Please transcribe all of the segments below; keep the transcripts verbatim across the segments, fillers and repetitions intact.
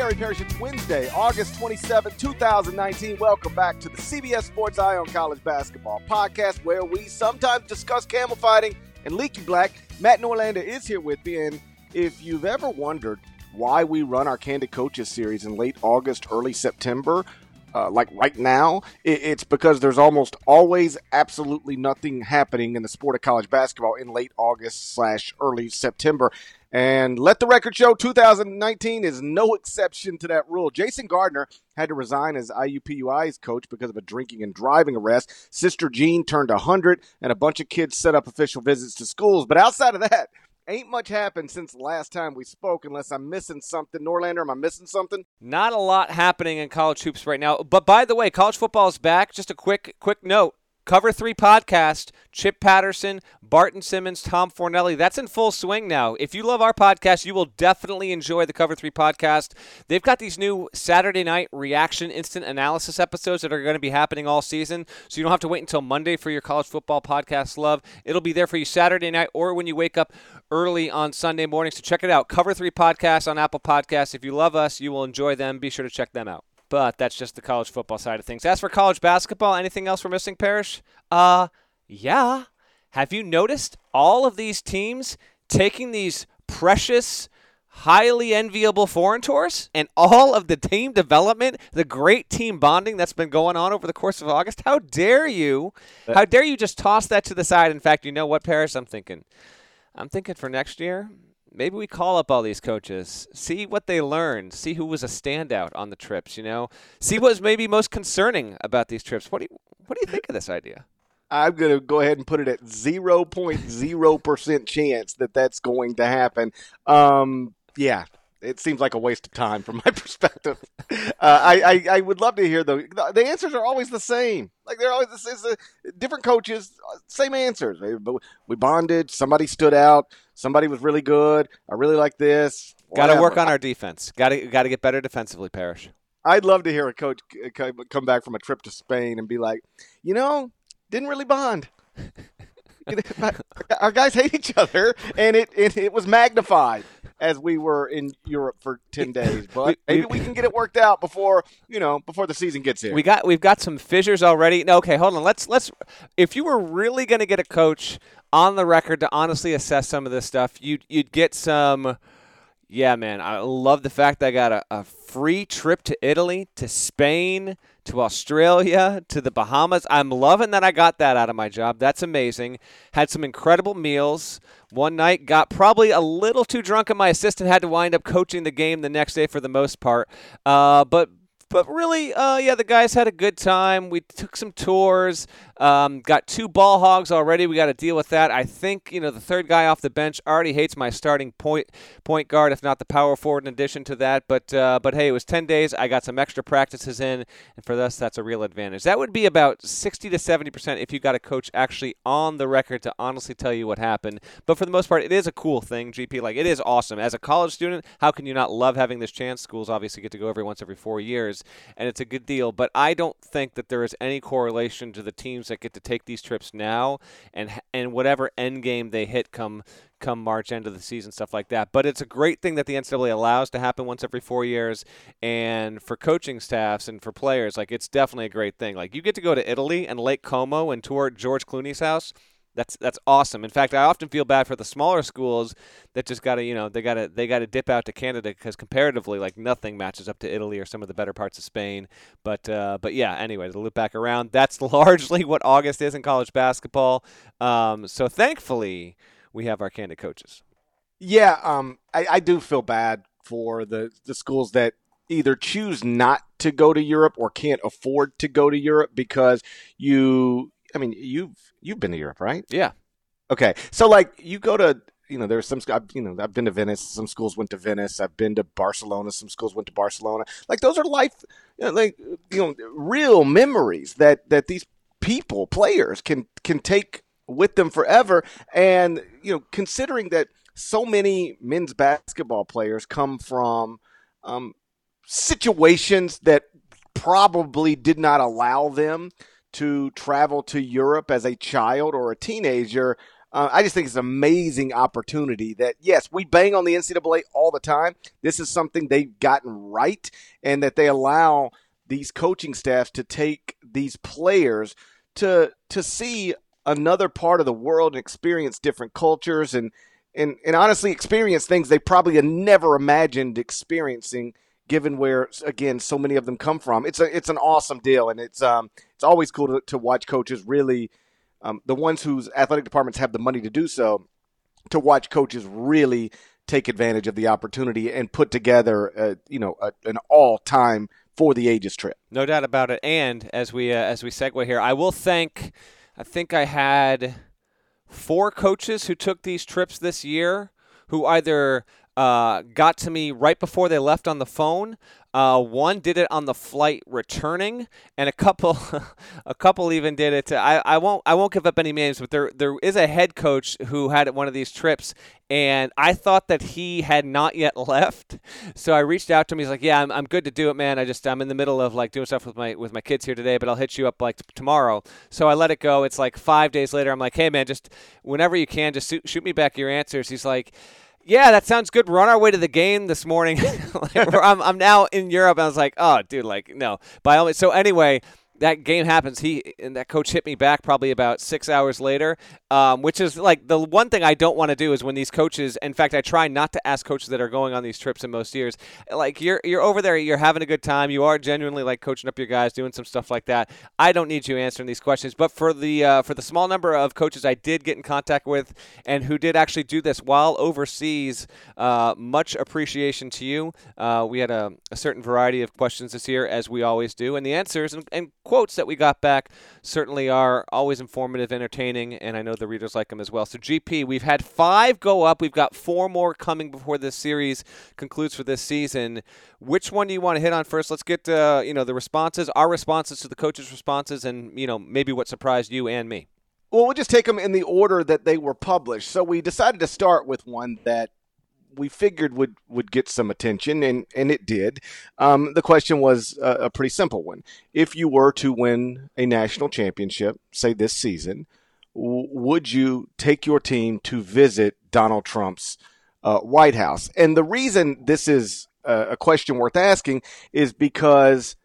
Gary Parrish. It's Wednesday, August twenty-seventh, twenty nineteen. Welcome back to the C B S Sports Eye on College Basketball podcast, where we sometimes discuss camel fighting and leaky black. Matt Norlander is here with me, and if you've ever wondered why we run our Candid Coaches series in late August, early September, uh, like right now, it, it's because there's almost always absolutely nothing happening in the sport of college basketball in late August slash early September. And let the record show, two thousand nineteen is no exception to that rule. Jason Gardner had to resign as I U P U I's coach because of a drinking and driving arrest. Sister Jean turned one hundred, and a bunch of kids set up official visits to schools. But outside of that, ain't much happened since the last time we spoke, unless I'm missing something. Norlander, am I missing something? Not a lot happening in college hoops right now. But by the way, college football is back. Just a quick quick note. Cover three podcast, Chip Patterson, Barton Simmons, Tom Fornelli. That's in full swing now. If you love our podcast, you will definitely enjoy the Cover three podcast. They've got these new Saturday night reaction instant analysis episodes that are going to be happening all season, so you don't have to wait until Monday for your college football podcast love. It'll be there for you Saturday night or when you wake up early on Sunday morning. So check it out. Cover three podcast on Apple Podcasts. If you love us, you will enjoy them. Be sure to check them out. But that's just the college football side of things. As for college basketball, anything else we're missing, Parrish? Uh, yeah. Have you noticed all of these teams taking these precious, highly enviable foreign tours? And all of the team development, the great team bonding that's been going on over the course of August? How dare you? How dare you just toss that to the side? In fact, you know what, Parrish? I'm thinking. I'm thinking for next year, maybe we call up all these coaches, see what they learned, see who was a standout on the trips, you know, see what was maybe most concerning about these trips. What do you what do you think of this idea? I'm going to go ahead and put it at zero point zero percent chance that that's going to happen. Um, yeah, it seems like a waste of time from my perspective. Uh, I, I, I would love to hear the the answers are always the same. Like they're always it's, it's a, different coaches, same answers. We bonded. Somebody stood out. Somebody was really good. I really like this. Got to work on our defense. Got to got to get better defensively, Parrish. I'd love to hear a coach come back from a trip to Spain and be like, you know, didn't really bond. Our guys hate each other, and it, it it was magnified as we were in Europe for ten days. But maybe we can get it worked out before you know before the season gets here. We got we've got some fissures already. No, okay, hold on. Let's let's. If you were really going to get a coach on the record to honestly assess some of this stuff, you'd you'd get some. Yeah, man, I love the fact that I got a, a free trip to Italy, to Spain, to Australia, to the Bahamas. I'm loving that I got that out of my job. That's amazing. Had some incredible meals. One night, got probably a little too drunk, and my assistant had to wind up coaching the game the next day for the most part. Uh, but But really, uh, yeah, the guys had a good time. We took some tours, um, got two ball hogs already. We got to deal with that. I think, you know, the third guy off the bench already hates my starting point point guard, if not the power forward in addition to that. But, uh, but hey, it was ten days. I got some extra practices in, and for us, that's a real advantage. That would be about sixty to seventy percent if you got a coach actually on the record to honestly tell you what happened. But for the most part, it is a cool thing, G P. Like, it is awesome. As a college student, how can you not love having this chance? Schools obviously get to go every once every four years. And it's a good deal, but I don't think that there is any correlation to the teams that get to take these trips now and and whatever end game they hit come come March, end of the season, stuff like that. But it's a great thing that the N C double A allows to happen once every four years, and for coaching staffs and for players, like it's definitely a great thing. Like you get to go to Italy and Lake Como and tour George Clooney's house. That's that's awesome. In fact, I often feel bad for the smaller schools that just gotta, you know, they gotta they gotta dip out to Canada because comparatively, like nothing matches up to Italy or some of the better parts of Spain. But uh, but yeah, anyway, to loop back around, that's largely what August is in college basketball. Um, so thankfully, we have our Candid Coaches. Yeah, um, I, I do feel bad for the the schools that either choose not to go to Europe or can't afford to go to Europe because you. I mean, you've you've been to Europe, right? Yeah. Okay, so like you go to, you know, there's some, you know, I've been to Venice. Some schools went to Venice. I've been to Barcelona. Some schools went to Barcelona. Like those are life, you know, like you know, real memories that that these people, players, can can take with them forever. And you know, considering that so many men's basketball players come from um, situations that probably did not allow them to travel to Europe as a child or a teenager, Uh, I just think it's an amazing opportunity that, yes, we bang on the N C double A all the time. This is something they've gotten right, and that they allow these coaching staffs to take these players to to see another part of the world and experience different cultures and, and, and honestly experience things they probably had never imagined experiencing, given where, again, so many of them come from. It's a it's an awesome deal, and it's um it's always cool to, to watch coaches really, um, the ones whose athletic departments have the money to do so, to watch coaches really take advantage of the opportunity and put together a, you know a, an all-time for the ages trip. No doubt about it. And as we uh, as we segue here, I will thank. I think I had four coaches who took these trips this year who either uh, got to me right before they left on the phone. Uh, one did it on the flight returning, and a couple, a couple even did it. To, I, I won't, I won't give up any names, but there, there is a head coach who had one of these trips, and I thought that he had not yet left. So I reached out to him. He's like, "Yeah, I'm, I'm good to do it, man. I just, I'm in the middle of like doing stuff with my, with my kids here today, but I'll hit you up like t- tomorrow." So I let it go. It's like five days later. I'm like, "Hey, man, just whenever you can, just shoot, shoot me back your answers." He's like, "Yeah, that sounds good. We're on our way to the game this morning." like, I'm, I'm now in Europe. And I was like, "Oh, dude, like, no." By all means. So anyway, that game happens. He and that coach hit me back probably about six hours later, um, which is like the one thing I don't want to do is when these coaches. In fact, I try not to ask coaches that are going on these trips in most years. Like you're you're over there, you're having a good time, you are genuinely like coaching up your guys, doing some stuff like that. I don't need you answering these questions. But for the uh, for the small number of coaches I did get in contact with and who did actually do this while overseas, uh, much appreciation to you. Uh, we had a, a certain variety of questions this year, as we always do, and the answers and, and quotes that we got back certainly are always informative, entertaining, and I know the readers like them as well. So, G P, we've had five go up. We've got four more coming before this series concludes for this season. Which one do you want to hit on first? Let's get uh, you know the responses, our responses to the coaches' responses, and you know maybe what surprised you and me. Well, we'll just take them in the order that they were published. So we decided to start with one that we figured would, would get some attention, and, and it did. Um, the question was a, a pretty simple one. If you were to win a national championship, say this season, w- would you take your team to visit Donald Trump's uh, White House? And the reason this is a, a question worth asking is because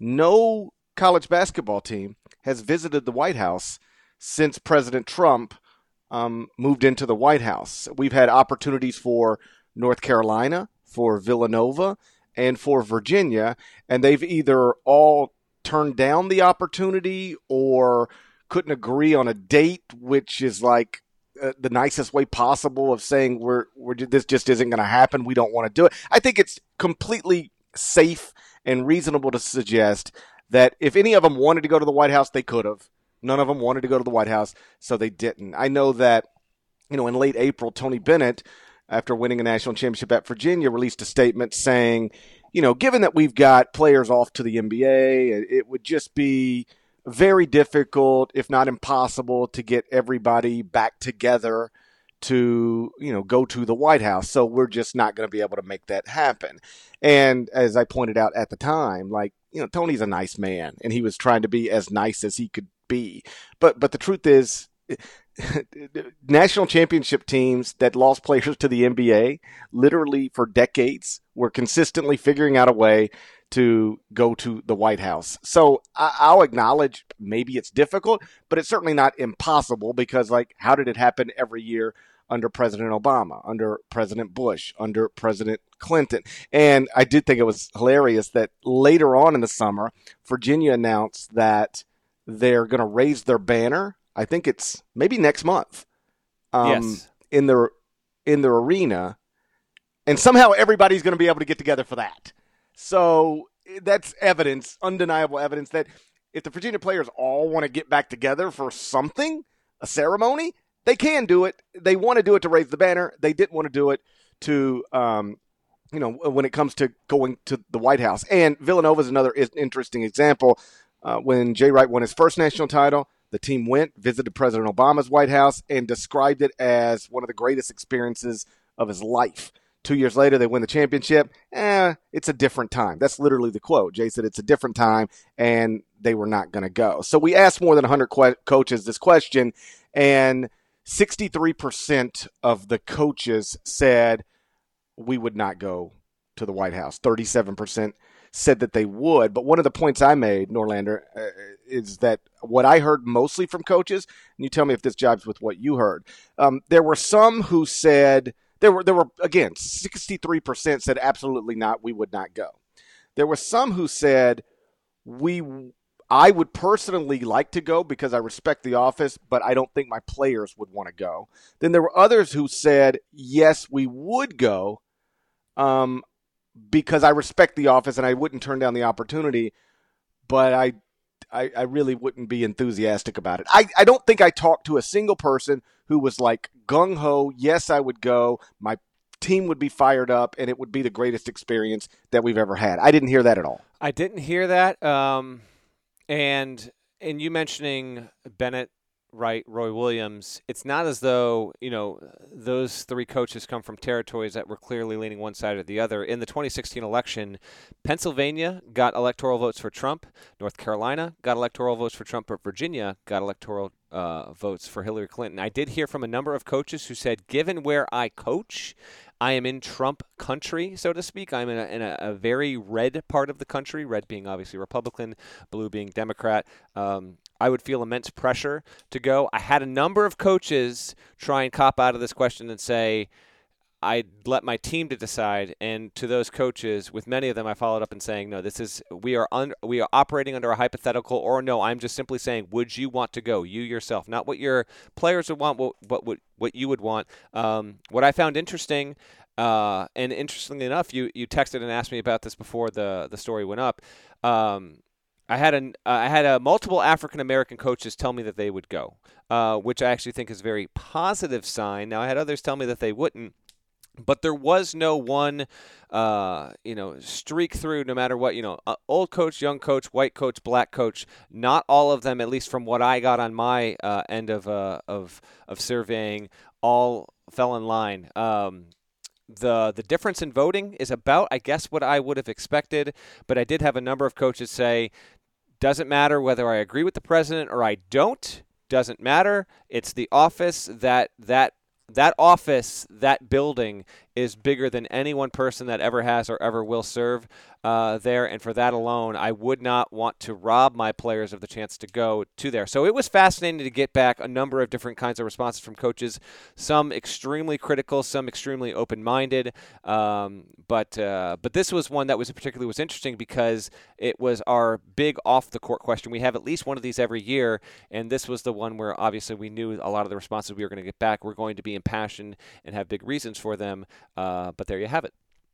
no college basketball team has visited the White House since President Trump um, moved into the White House. We've had opportunities for North Carolina, for Villanova, and for Virginia, and they've either all turned down the opportunity or couldn't agree on a date, which is like uh, the nicest way possible of saying we're, we're this just isn't going to happen. We don't want to do it. I think it's completely safe and reasonable to suggest that if any of them wanted to go to the White House, they could have. None of them wanted to go to the White House, so they didn't. I know that, you know, in late April, Tony Bennett, after winning a national championship at Virginia, released a statement saying, you know, given that we've got players off to the N B A, it would just be very difficult, if not impossible, to get everybody back together to, you know, go to the White House. So we're just not going to be able to make that happen. And as I pointed out at the time, like, you know, Tony's a nice man, and he was trying to be as nice as he could be. But but the truth is, national championship teams that lost players to the N B A literally for decades were consistently figuring out a way to go to the White House. So I'll acknowledge maybe it's difficult, but it's certainly not impossible because, like, how did it happen every year under President Obama, under President Bush, under President Clinton? And I did think it was hilarious that later on in the summer, Virginia announced that they're going to raise their banner. I think it's maybe next month um, yes. in their in their arena, and somehow everybody's going to be able to get together for that. So that's evidence, undeniable evidence, that if the Virginia players all want to get back together for something, a ceremony, they can do it. They want to do it to raise the banner. They didn't want to do it to, um, you know, when it comes to going to the White House. And Villanova is another interesting example. Uh, when Jay Wright won his first national title, the team went, visited President Obama's White House, and described it as one of the greatest experiences of his life. Two years later, they win the championship. Eh, it's a different time. That's literally the quote. Jay said it's a different time, and they were not going to go. So we asked more than one hundred que- coaches this question, and sixty-three percent of the coaches said we would not go to the White House. thirty-seven percent said that they would. But one of the points I made, Norlander, uh, is that what I heard mostly from coaches, and you tell me if this jives with what you heard, um, there were some who said, there were, there were again, sixty-three percent said absolutely not, we would not go. There were some who said, we I would personally like to go because I respect the office, but I don't think my players would want to go. Then there were others who said, yes, we would go um, because I respect the office and I wouldn't turn down the opportunity, but I I, I really wouldn't be enthusiastic about it. I, I don't think I talked to a single person who was like gung-ho, yes, I would go, my team would be fired up, and it would be the greatest experience that we've ever had. I didn't hear that at all. I didn't hear that. Um... And and you mentioning Bennett, Wright, Roy Williams, it's not as though, you know, those three coaches come from territories that were clearly leaning one side or the other. In the twenty sixteen election, Pennsylvania got electoral votes for Trump, North Carolina got electoral votes for Trump, but Virginia got electoral uh, votes for Hillary Clinton. I did hear from a number of coaches who said, given where I coach, I am in Trump country, so to speak. I'm in, a, in a, a very red part of the country, red being obviously Republican, blue being Democrat. Um, I would feel immense pressure to go. I had a number of coaches try and cop out of this question and say, I'd let my team to decide. And to those coaches, with many of them, I followed up and saying, no, this is we are un, we are operating under a hypothetical, or no, I'm just simply saying, would you want to go, you yourself, not what your players would want, but what what you would want. Um, what I found interesting, uh, and interestingly enough, you you texted and asked me about this before the the story went up. Um, I had an uh, I had a multiple African American coaches tell me that they would go, uh, which I actually think is a very positive sign. Now I had others tell me that they wouldn't. But there was no one, uh, you know, streak through no matter what, you know, uh, old coach, young coach, white coach, black coach. Not all of them, at least from what I got on my uh, end of uh, of of surveying, all fell in line. Um, the the difference in voting is about, I guess, what I would have expected. But I did have a number of coaches say, doesn't matter whether I agree with the president or I don't. Doesn't matter. It's the office that that. That office, that building, is bigger than any one person that ever has or ever will serve uh, there. And for that alone, I would not want to rob my players of the chance to go to there. So it was fascinating to get back a number of different kinds of responses from coaches, some extremely critical, some extremely open-minded. Um, but uh, but this was one that was particularly was interesting because it was our big off-the-court question. We have at least one of these every year, and this was the one where obviously we knew a lot of the responses we were going to get back were going to be impassioned and have big reasons for them. Uh, but there you have it.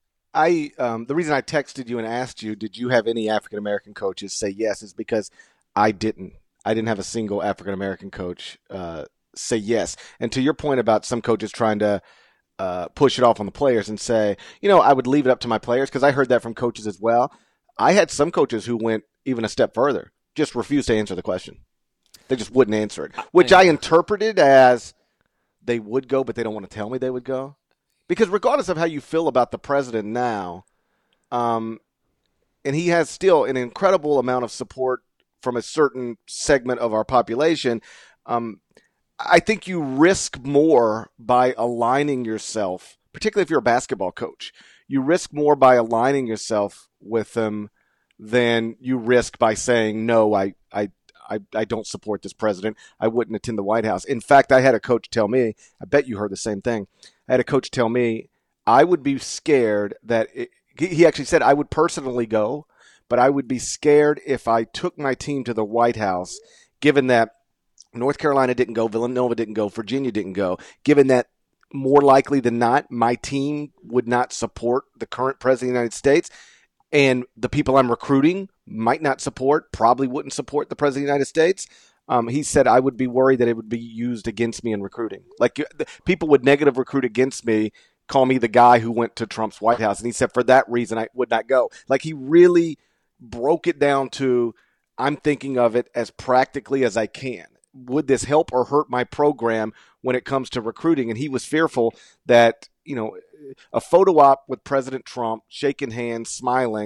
I um, the reason I texted you and asked you, did you have any African American coaches say yes, is because I didn't. I didn't have a single African American coach uh, say yes. And to your point about some coaches trying to uh, push it off on the players and say, you know, I would leave it up to my players, because I heard that from coaches as well. I had some coaches who went even a step further, just refused to answer the question. They just wouldn't answer it, which I interpreted as they would go, but they don't want to tell me they would go. Because regardless of how you feel about the president now, um, and he has still an incredible amount of support from a certain segment of our population, um, I think you risk more by aligning yourself, particularly if you're a basketball coach. You risk more by aligning yourself with them than you risk by saying, no, I, I, I, I don't support this president. I wouldn't attend the White House. In fact, I had a coach tell me, I bet you heard the same thing. I had a coach tell me I would be scared that it, he actually said I would personally go, but I would be scared if I took my team to the White House, given that North Carolina didn't go, Villanova didn't go, Virginia didn't go, given that more likely than not, my team would not support the current president of the United States, and the people I'm recruiting might not support, probably wouldn't support the president of the United States. Um, he said I would be worried that it would be used against me in recruiting. Like the, people would negative recruit against me, call me the guy who went to Trump's White House. And he said for that reason I would not go. Like he really broke it down to, I'm thinking of it as practically as I can. Would this help or hurt my program when it comes to recruiting? And he was fearful that, you know, a photo op with President Trump, shaking hands, smiling,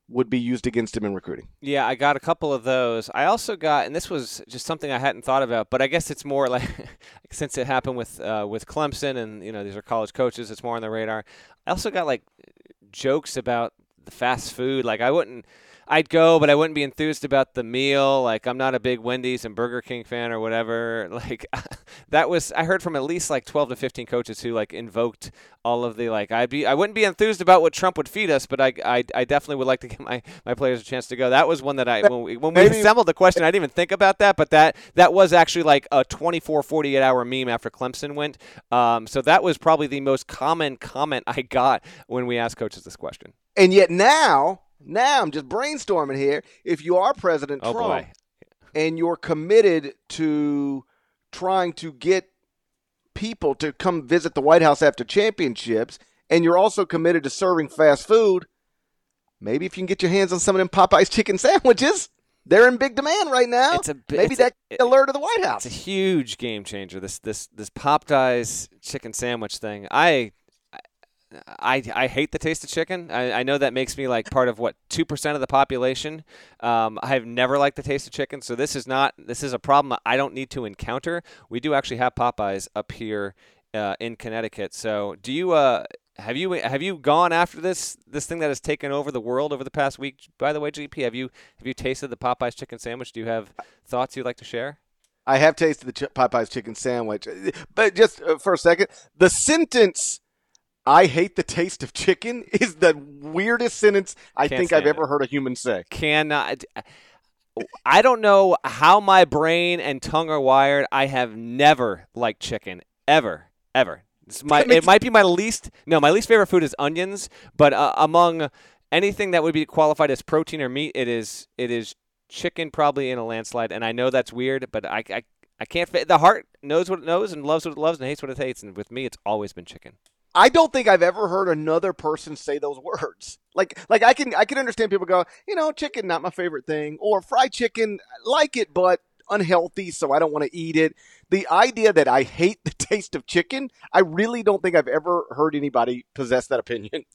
would be used against him in recruiting. Yeah, I got a couple of those. I also got, and this was just something I hadn't thought about, but I guess it's more like since it happened with uh, with Clemson, and you know these are college coaches, it's more on the radar. I also got like jokes about the fast food. Like I wouldn't, I'd go, but I wouldn't be enthused about the meal. Like I'm not a big Wendy's and Burger King fan or whatever. Like that was, I heard from at least like twelve to fifteen coaches who like invoked all of the like I'd be I wouldn't be enthused about what Trump would feed us, but I I, I definitely would like to give my, my players a chance to go. That was one that I when we, when we Maybe. assembled the question, I didn't even think about that, but that that was actually like a twenty-four, forty-eight hour meme after Clemson went. Um, so that was probably the most common comment I got when we asked coaches this question. And yet now, now I'm just brainstorming here. If you are President oh, Trump boy. and you're committed to trying to get people to come visit the White House after championships, and you're also committed to serving fast food, maybe if you can get your hands on some of them Popeyes chicken sandwiches, they're in big demand right now. It's a, maybe it's that a, can alert to the White House. It's a huge game changer, this this this Popeyes chicken sandwich thing. I I, I hate the taste of chicken. I, I know that makes me like part of what two percent of the population. Um, I've never liked the taste of chicken, so this is not this is a problem I don't need to encounter. We do actually have Popeyes up here uh, in Connecticut. So do you uh have you have you gone after this this thing that has taken over the world over the past week? By the way, G P, have you have you tasted the Popeyes chicken sandwich? Do you have thoughts you'd like to share? I have tasted the Ch- Popeyes chicken sandwich, but just uh, for a second, the sentence "I hate the taste of chicken" is the weirdest sentence I Can't think I've it. ever heard a human say. Cannot. I don't know how my brain and tongue are wired. I have never liked chicken, ever, ever. It's my, it might be my least. No, my least favorite food is onions. But uh, among anything that would be qualified as protein or meat, it is it is chicken, probably in a landslide. And I know that's weird, but I I, I can't. The heart knows what it knows and loves what it loves and hates what it hates. And with me, it's always been chicken. I don't think I've ever heard another person say those words. Like, like I can, I can understand people go, you know, chicken, not my favorite thing, or fried chicken, like it, but unhealthy, so I don't want to eat it. The idea that I hate the taste of chicken, I really don't think I've ever heard anybody possess that opinion.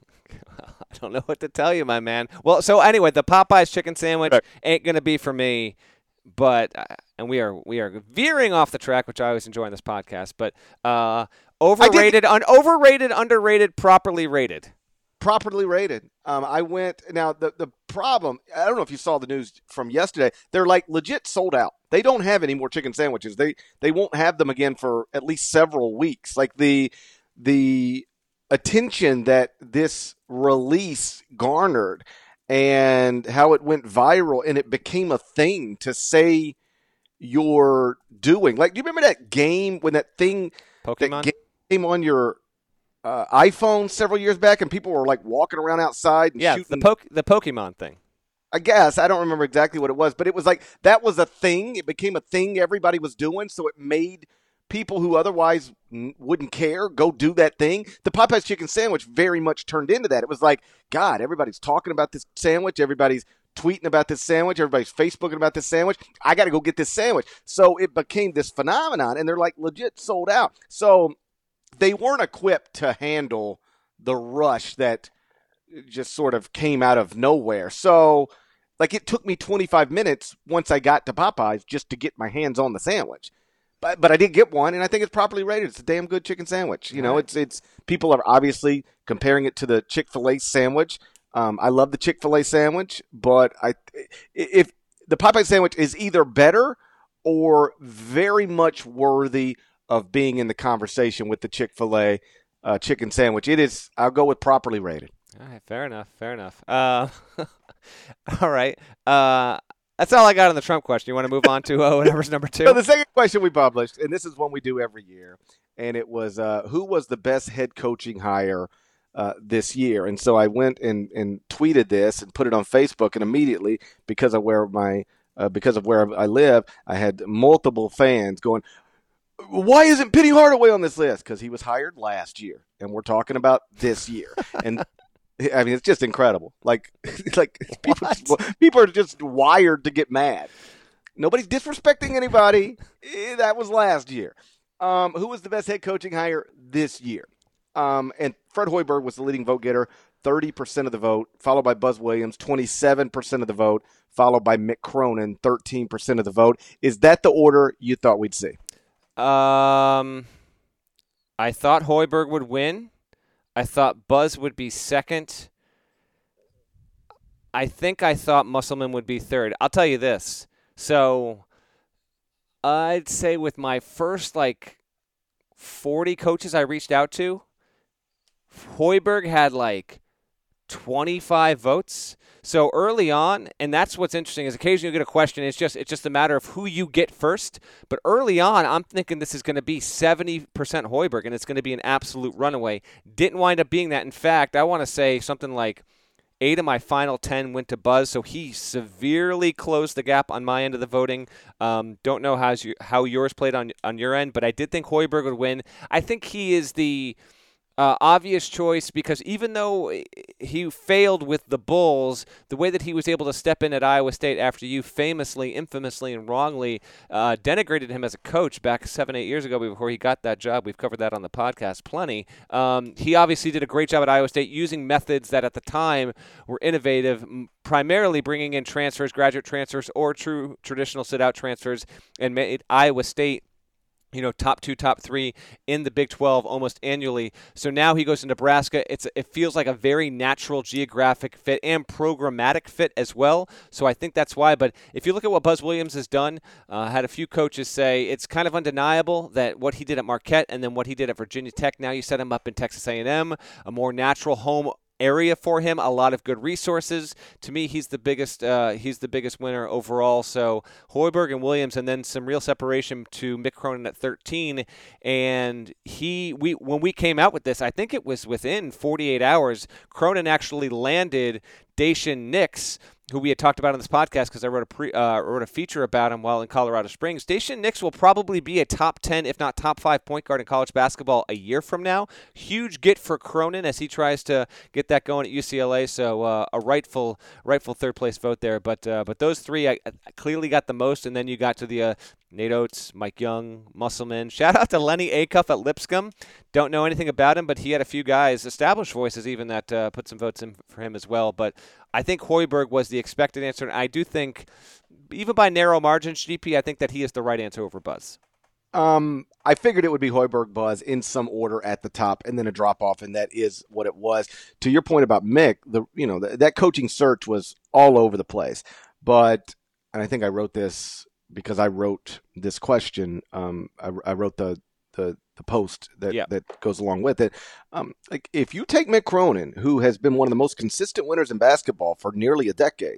I don't know what to tell you, my man. Well, so anyway, the Popeyes chicken sandwich right. ain't going to be for me, but, uh, and we are, we are veering off the track, which I always enjoy in this podcast, but, uh, Overrated, un- overrated, underrated, properly rated. Properly rated. Um, I went – now, the, the problem – I don't know if you saw the news from yesterday. They're, like, legit sold out. They don't have any more chicken sandwiches. They they won't have them again for at least several weeks. Like, the the attention that this release garnered and how it went viral and it became a thing to say you're doing. Like, do you remember that game when that thing – Pokemon? That game came on your uh, iPhone several years back, and people were like walking around outside and yeah, shooting. the, po- the Pokemon thing. I guess I don't remember exactly what it was, but it was like that was a thing. It became a thing everybody was doing, so it made people who otherwise n- wouldn't care go do that thing. The Popeyes chicken sandwich very much turned into that. It was like, God, everybody's talking about this sandwich. Everybody's tweeting about this sandwich. Everybody's Facebooking about this sandwich. I got to go get this sandwich. So it became this phenomenon, and they're like legit sold out. So they weren't equipped to handle the rush that just sort of came out of nowhere. So, like, it took me twenty-five minutes once I got to Popeyes just to get my hands on the sandwich. But but I did get one, and I think it's properly rated. It's a damn good chicken sandwich. You know, it's it's people are obviously comparing it to the Chick-fil-A sandwich. Um, I love the Chick-fil-A sandwich, but I if the Popeyes sandwich is either better or very much worthy of being in the conversation with the Chick-fil-A uh, chicken sandwich. It is, I'll go with properly rated. All right, fair enough, fair enough. Uh, all right. Uh, that's all I got on the Trump question. You want to move on to uh, whatever's number two? So the second question we published, and this is one we do every year, and it was, uh, who was the best head coaching hire uh, this year? And so I went and, and tweeted this and put it on Facebook, and immediately, because of where my uh, because of where I live, I had multiple fans going, why isn't Penny Hardaway on this list? Because he was hired last year, and we're talking about this year. And I mean, it's just incredible. Like, like people, people are just wired to get mad. Nobody's disrespecting anybody. That was last year. Um, who was the best head coaching hire this year? Um, and Fred Hoiberg was the leading vote getter, thirty percent of the vote, followed by Buzz Williams, twenty-seven percent of the vote, followed by Mick Cronin, thirteen percent of the vote. Is that the order you thought we'd see? Um, I thought Hoiberg would win. I thought Buzz would be second. I think I thought Musselman would be third. I'll tell you this. So I'd say with my first, like, forty coaches I reached out to, Hoiberg had, like, twenty-five votes. So early on, and that's what's interesting, is occasionally you get a question. It's just it's just a matter of who you get first. But early on, I'm thinking this is going to be seventy percent Hoiberg, and it's going to be an absolute runaway. Didn't wind up being that. In fact, I want to say something like eight of my final ten went to Buzz, so he severely closed the gap on my end of the voting. Um, don't know how's you, how yours played on on your end, but I did think Hoiberg would win. I think he is the Uh, obvious choice because even though he failed with the Bulls, the way that he was able to step in at Iowa State after you famously, infamously, and wrongly uh, denigrated him as a coach back seven, eight years ago before he got that job. We've covered that on the podcast plenty. Um, he obviously did a great job at Iowa State using methods that at the time were innovative, primarily bringing in transfers, graduate transfers, or true traditional sit-out transfers, and made Iowa State you know, top two, top three in the Big twelve almost annually. So now he goes to Nebraska. It's it feels like a very natural geographic fit and programmatic fit as well. So I think that's why. But if you look at what Buzz Williams has done, uh, had a few coaches say it's kind of undeniable that what he did at Marquette and then what he did at Virginia Tech, now you set him up in Texas A and M, a more natural home area for him, a lot of good resources. To me, he's the biggest uh, he's the biggest winner overall. So Hoiberg and Williams, and then some real separation to Mick Cronin at thirteen. And he we when we came out with this, I think it was within forty-eight hours, Cronin actually landed Daishen Nix, who we had talked about on this podcast because I wrote a pre, uh, wrote a feature about him while in Colorado Springs. Daishen Nix will probably be a top ten, if not top five point guard in college basketball a year from now. Huge get for Cronin as he tries to get that going at U C L A. So uh, a rightful rightful third place vote there. But uh, but those three I, I clearly got the most, and then you got to the uh, Nate Oates, Mike Young, Musselman. Shout out to Lenny Acuff at Lipscomb. Don't know anything about him, but he had a few guys, established voices even, that uh, put some votes in for him as well. But I think Hoiberg was the expected answer, and I do think, even by narrow margins, G P, I think that he is the right answer over Buzz. Um, I figured it would be Hoiberg, Buzz in some order at the top, and then a drop off, and that is what it was. To your point about Mick, the you know the, that coaching search was all over the place, but and I think I wrote this because I wrote this question. Um, I, I wrote the the the post that, yeah. that goes along with it. Um, like if you take Mick Cronin, who has been one of the most consistent winners in basketball for nearly a decade,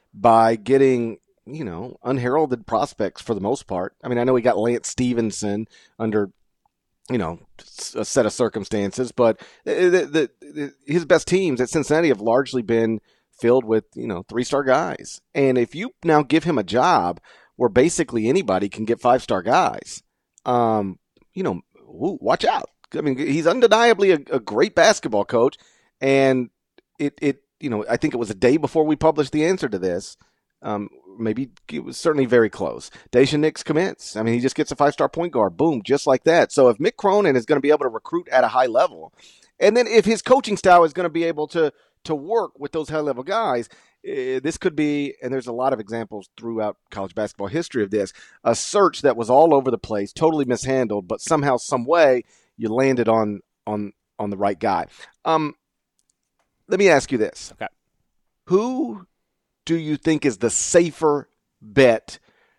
by getting, you know, unheralded prospects for the most part. I mean, I know he got Lance Stevenson under, you know, a set of circumstances, but the, the, the, his best teams at Cincinnati have largely been filled with, you know, three-star guys. And if you now give him a job where basically anybody can get five-star guys, um, you know, ooh, watch out. I mean, he's undeniably a, a great basketball coach, and it, it, you know, I think it was a day before we published the answer to this. Um, maybe it was certainly very close. Daishen Nix commits. I mean, he just gets a five-star point guard, boom, just like that. So if Mick Cronin is going to be able to recruit at a high level, and then if his coaching style is going to be able to to work with those high-level guys, uh, this could be, and there's a lot of examples throughout college basketball history of this, a search that was all over the place, totally mishandled, but somehow, some way, you landed on on on the right guy. Um, let me ask you this. Okay. Who do you think is the safer bet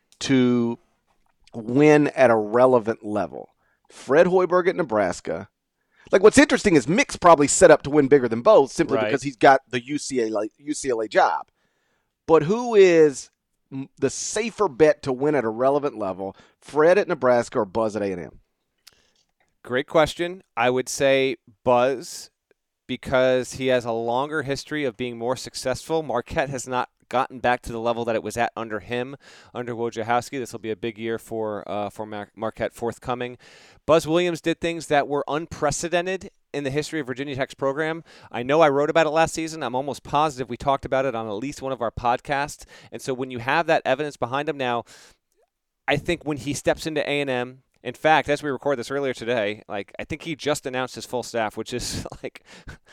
to win at a relevant level? Fred Hoiberg at Nebraska. Like, what's interesting is Mick's probably set up to win bigger than both simply right. because he's got the U C L A, U C L A job. But who is the safer bet to win at a relevant level, Fred at Nebraska or Buzz at A and M? Great question. I would say Buzz, because he has a longer history of being more successful. Marquette has not gotten back to the level that it was at under him, under Wojciechowski. This will be a big year for uh, for Mar- Marquette forthcoming. Buzz Williams did things that were unprecedented in the history of Virginia Tech's program. I know I wrote about it last season. I'm almost positive we talked about it on at least one of our podcasts. And so when you have that evidence behind him now, I think when he steps into A and M, in fact, as we record this earlier today, like I think he just announced his full staff, which is like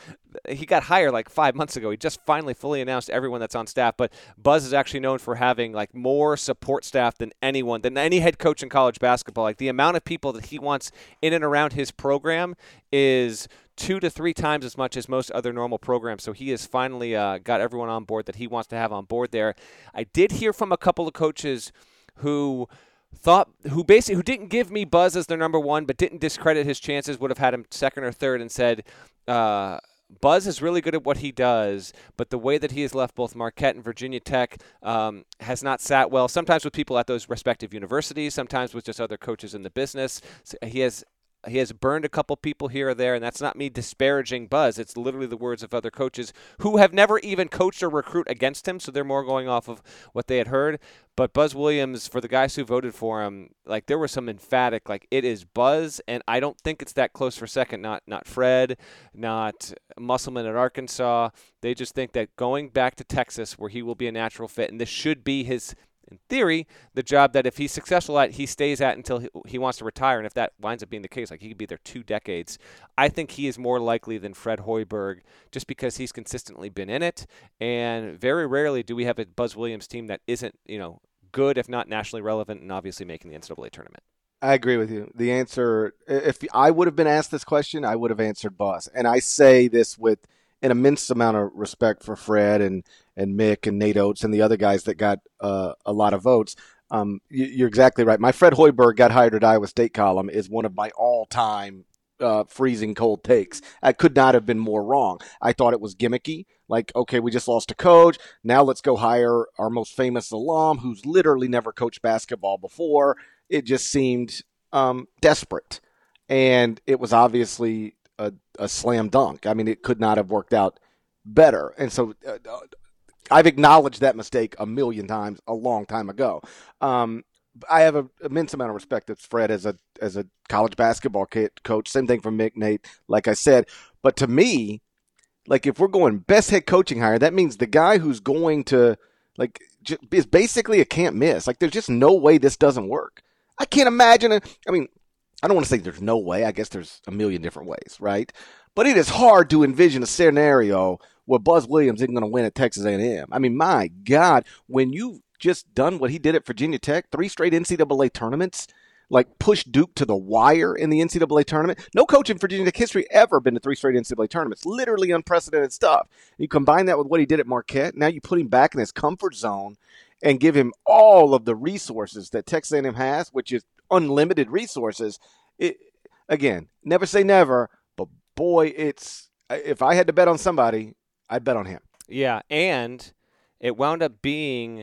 he got hired like five months ago. He just finally fully announced everyone that's on staff. But Buzz is actually known for having like more support staff than anyone, than any head coach in college basketball. Like the amount of people that he wants in and around his program is two to three times as much as most other normal programs. So he has finally uh, got everyone on board that he wants to have on board there. I did hear from a couple of coaches who thought, who basically, who didn't give me Buzz as their number one, but didn't discredit his chances, would have had him second or third, and said, uh, Buzz is really good at what he does, but the way that he has left both Marquette and Virginia Tech um, has not sat well, sometimes with people at those respective universities, sometimes with just other coaches in the business. So he has He has burned a couple people here or there, and that's not me disparaging Buzz. It's literally the words of other coaches who have never even coached or recruit against him, so they're more going off of what they had heard. But Buzz Williams, for the guys who voted for him, like there was some emphatic, like it is Buzz, and I don't think it's that close for second. Not not Fred, not Musselman at Arkansas. They just think that going back to Texas, where he will be a natural fit, and this should be his, in theory, the job that if he's successful at, he stays at until he, he wants to retire. And if that winds up being the case, like he could be there two decades, I think he is more likely than Fred Hoiberg just because he's consistently been in it. And very rarely do we have a Buzz Williams team that isn't, you know, good, if not nationally relevant, and obviously making the N C double A tournament. I agree with you. The answer, if I would have been asked this question, I would have answered Buzz. And I say this with an immense amount of respect for Fred and, and Mick and Nate Oates and the other guys that got uh, a lot of votes. Um, you, you're exactly right. My Fred Hoiberg got hired at Iowa State column is one of my all-time uh, freezing cold takes. I could not have been more wrong. I thought it was gimmicky. Like, okay, we just lost a coach. Now let's go hire our most famous alum who's literally never coached basketball before. It just seemed um, desperate. And it was obviously A, a slam dunk. I mean, it could not have worked out better. And so uh, I've acknowledged that mistake a million times a long time ago. Um, I have an immense amount of respect for Fred as a as a college basketball coach. Same thing for Mick, Nate, like I said. But to me, like if we're going best head coaching hire, that means the guy who's going to like j- is basically a can't miss. Like there's just no way this doesn't work. I can't imagine it. I mean, I don't want to say there's no way. I guess there's a million different ways, right? But it is hard to envision a scenario where Buzz Williams isn't going to win at Texas A and M. I mean, my God, when you've just done what he did at Virginia Tech, three straight N C double A tournaments, like pushed Duke to the wire in the N C double A tournament. No coach in Virginia Tech history ever been to three straight N C double A tournaments. Literally unprecedented stuff. You combine that with what he did at Marquette. Now you put him back in his comfort zone and give him all of the resources that Texas A and M has, which is unlimited resources. It, again, never say never, but boy, it's if I had to bet on somebody, I'd bet on him. Yeah, and it wound up being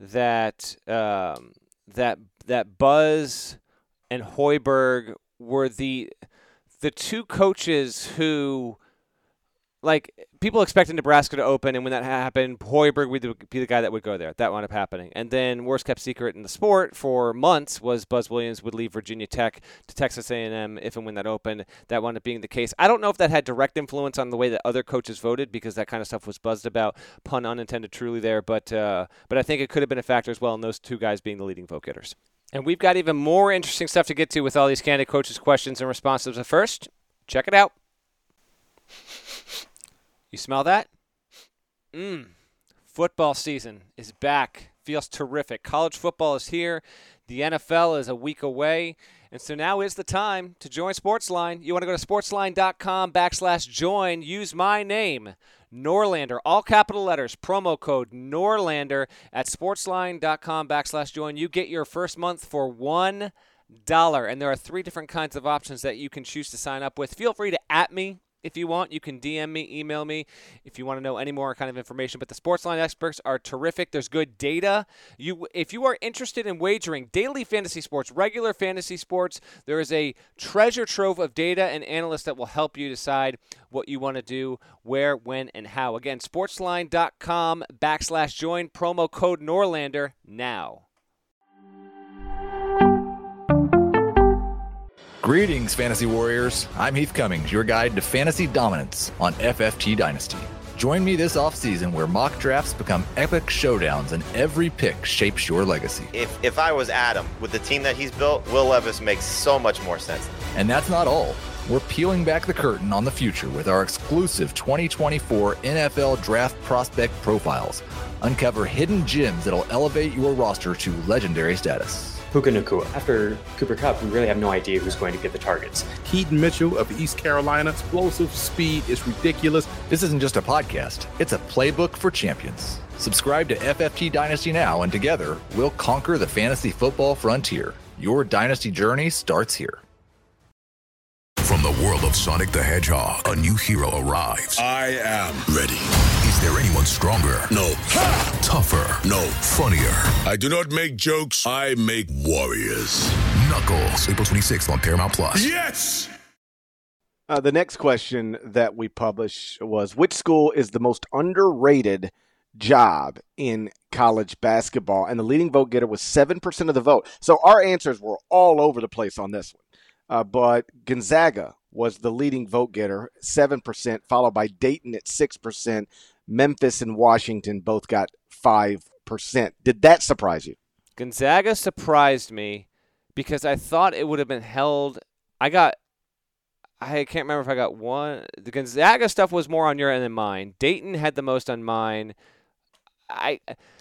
that um, that that Buzz and Hoiberg were the the two coaches who, like, people expected Nebraska to open, and when that happened, Hoiberg would be the guy that would go there. That wound up happening. And then worst kept secret in the sport for months was Buzz Williams would leave Virginia Tech to Texas A and M if and when that opened. That wound up being the case. I don't know if that had direct influence on the way that other coaches voted because that kind of stuff was buzzed about, pun unintended truly there. But, uh, but I think it could have been a factor as well in those two guys being the leading vote getters. And we've got even more interesting stuff to get to with all these candidate coaches' questions and responses. But first, check it out. You smell that? Mmm. Football season is back. Feels terrific. College football is here. The N F L is a week away. And so now is the time to join Sportsline. You want to go to sportsline.com backslash join. Use my name, Norlander, all capital letters, promo code Norlander at sportsline.com backslash join. You get your first month for one dollar. And there are three different kinds of options that you can choose to sign up with. Feel free to at me. If you want, you can D M me, email me if you want to know any more kind of information. But the Sportsline experts are terrific. There's good data. You, if you are interested in wagering daily fantasy sports, regular fantasy sports, there is a treasure trove of data and analysts that will help you decide what you want to do, where, when, and how. Again, sportsline.com backslash join, promo code Norlander now. Greetings, Fantasy Warriors. I'm Heath Cummings, your guide to fantasy dominance on F F T Dynasty. Join me this offseason where mock drafts become epic showdowns and every pick shapes your legacy. If if I was Adam, with the team that he's built, Will Levis makes so much more sense. And that's not all. We're peeling back the curtain on the future with our exclusive twenty twenty-four N F L Draft Prospect Profiles. Uncover hidden gems that'll elevate your roster to legendary status. Puka Nacua. After Cooper Kupp, we really have no idea who's going to get the targets. Keaton Mitchell of East Carolina. Explosive speed is ridiculous. This isn't just a podcast. It's a playbook for champions. Subscribe to F F T Dynasty now, and together, we'll conquer the fantasy football frontier. Your dynasty journey starts here. From the world of Sonic the Hedgehog, a new hero arrives. I am ready. Is there anyone stronger? No. Ha! Tougher? No. Funnier? I do not make jokes. I make warriors. Knuckles, April twenty-sixth on Paramount Plus. Yes! Uh, the next question that we published was, which school is the most underrated job in college basketball? And the leading vote getter was seven percent of the vote. So our answers were all over the place on this one. Uh, but Gonzaga was the leading vote getter, seven percent, followed by Dayton at six percent. Memphis and Washington both got five percent. Did that surprise you? Gonzaga surprised me because I thought it would have been held. I got, I can't remember if I got one. The Gonzaga stuff was more on your end than mine. Dayton had the most on mine. I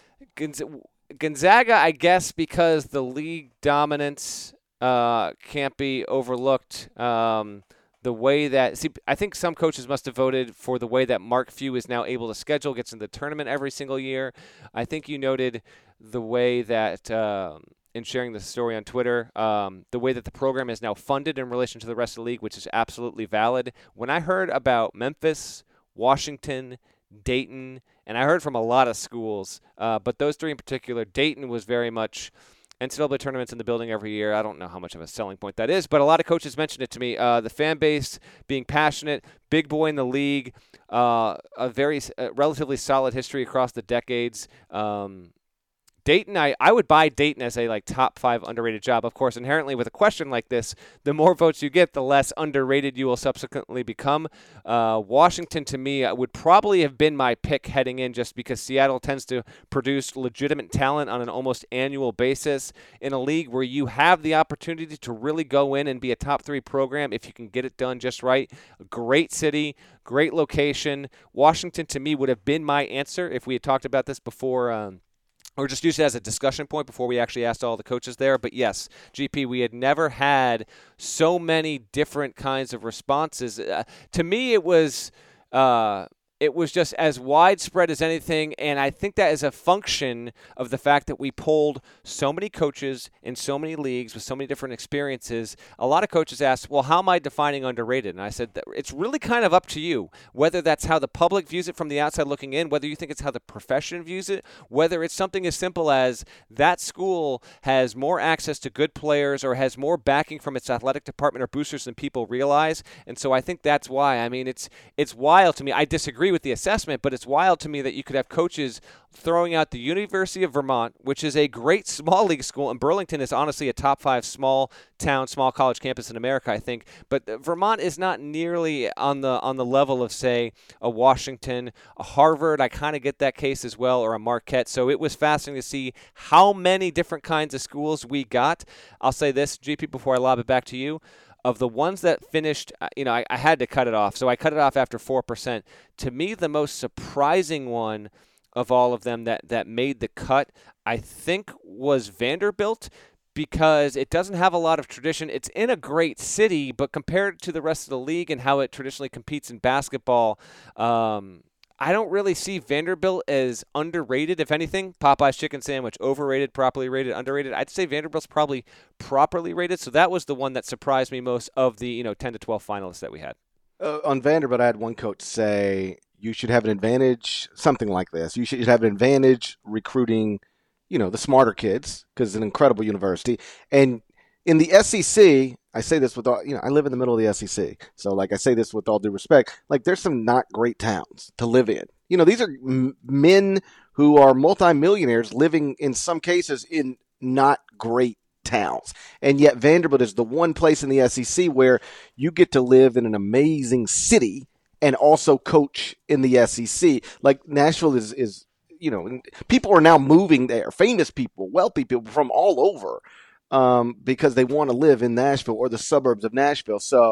Gonzaga, I guess, because the league dominance uh, can't be overlooked. Um, the way that, see, I think some coaches must have voted for the way that Mark Few is now able to schedule, gets in the tournament every single year. I think you noted the way that, um, in sharing the story on Twitter, um, the way that the program is now funded in relation to the rest of the league, which is absolutely valid. When I heard about Memphis, Washington, Dayton, and I heard from a lot of schools, uh, but those three in particular, Dayton was very much N C double A tournaments in the building every year. I don't know how much of a selling point that is, but a lot of coaches mentioned it to me. Uh, the fan base being passionate, big boy in the league, uh, a very uh, relatively solid history across the decades. Um, Dayton, I, I would buy Dayton as a like top five underrated job. Of course, inherently with a question like this, the more votes you get, the less underrated you will subsequently become. Uh, Washington, to me, would probably have been my pick heading in just because Seattle tends to produce legitimate talent on an almost annual basis in a league where you have the opportunity to really go in and be a top three program if you can get it done just right. A great city, great location. Washington, to me, would have been my answer if we had talked about this before um, or just used it as a discussion point before we actually asked all the coaches there. But yes, G P, we had never had so many different kinds of responses. Uh, to me, it was uh, it was just as widespread as anything, and I think that is a function of the fact that we polled so many coaches in so many leagues with so many different experiences. A lot of coaches asked, well, how am I defining underrated? And I said, that it's really kind of up to you, whether that's how the public views it from the outside looking in, whether you think it's how the profession views it, whether it's something as simple as that school has more access to good players or has more backing from its athletic department or boosters than people realize. And so I think that's why. I mean, it's it's wild to me. I disagree with the assessment, but it's wild to me that you could have coaches throwing out the University of Vermont, which is a great small league school, and Burlington is honestly a top five small town, small college campus in America, I think. But Vermont is not nearly on the on the level of, say, a Washington, a Harvard. I kind of get that case as well, or a Marquette. So it was fascinating to see how many different kinds of schools we got. I'll say this, G P, before I lob it back to you. Of the ones that finished, you know, I, I had to cut it off. So I cut it off after four percent. To me, the most surprising one of all of them that, that made the cut, I think, was Vanderbilt, because it doesn't have a lot of tradition. It's in a great city, but compared to the rest of the league and how it traditionally competes in basketball, um, I don't really see Vanderbilt as underrated. If anything, Popeye's chicken sandwich, overrated, properly rated, underrated. I'd say Vanderbilt's probably properly rated. So that was the one that surprised me most of the, you know, ten to twelve finalists that we had. Uh, on Vanderbilt, I had one coach say you should have an advantage, something like this. You should have an advantage recruiting, you know, the smarter kids, because it's an incredible university. And in the S E C, I say this with all, you know, I live in the middle of the S E C. So, like, I say this with all due respect. Like, there's some not great towns to live in. You know, these are m- men who are multimillionaires living, in some cases, in not great towns. And yet Vanderbilt is the one place in the S E C where you get to live in an amazing city and also coach in the S E C. Like, Nashville is, is you know, people are now moving there. Famous people, wealthy people from all over. Um, because they want to live in Nashville or the suburbs of Nashville. So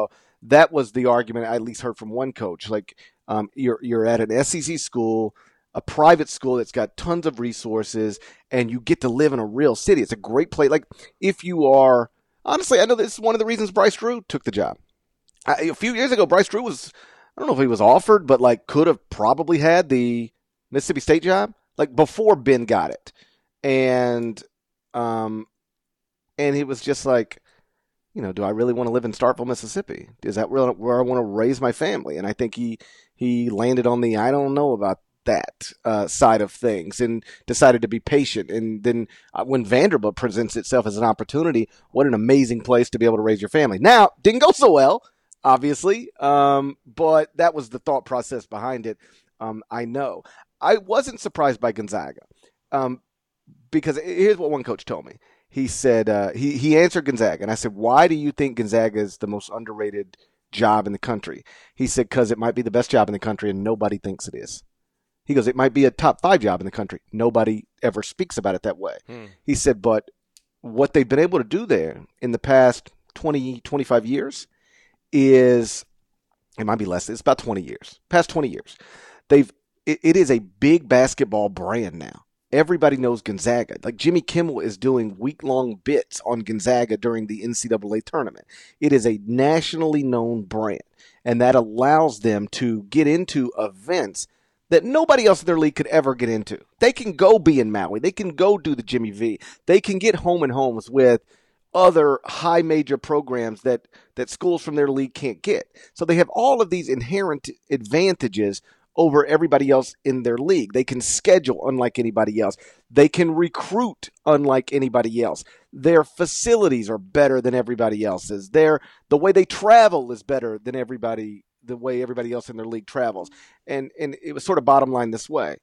that was the argument I at least heard from one coach. Like, um, you're you're at an S E C school, a private school that's got tons of resources, and you get to live in a real city. It's a great place. Like, if you are, honestly, I know this is one of the reasons Bryce Drew took the job. I, a few years ago, Bryce Drew was, I don't know if he was offered, but like could have probably had the Mississippi State job, like before Ben got it. And, um, and he was just like, you know, do I really want to live in Starkville, Mississippi? Is that where, where I want to raise my family? And I think he, he landed on the, I don't know about that uh, side of things, and decided to be patient. And then uh, when Vanderbilt presents itself as an opportunity, what an amazing place to be able to raise your family. Now, didn't go so well, obviously, um, but that was the thought process behind it. Um, I know. I wasn't surprised by Gonzaga um, because here's what one coach told me. He said, uh, he, he answered Gonzaga, and I said, why do you think Gonzaga is the most underrated job in the country? He said, because it might be the best job in the country and nobody thinks it is. He goes, it might be a top five job in the country. Nobody ever speaks about it that way. Hmm. He said, but what they've been able to do there in the past twenty, twenty-five years is, it might be less, it's about twenty years, past twenty years. They've, it, it is a big basketball brand now. Everybody knows Gonzaga. Like Jimmy Kimmel is doing week-long bits on Gonzaga during the N C double A tournament. It is a nationally known brand, and that allows them to get into events that nobody else in their league could ever get into. They can go be in Maui. They can go do the Jimmy V. They can get home and homes with other high major programs that, that schools from their league can't get. So they have all of these inherent advantages over everybody else in their league. They can schedule unlike anybody else. They can recruit unlike anybody else. Their facilities are better than everybody else's. Their, the way they travel is better than everybody the way everybody else in their league travels. And and it was sort of bottom line this way.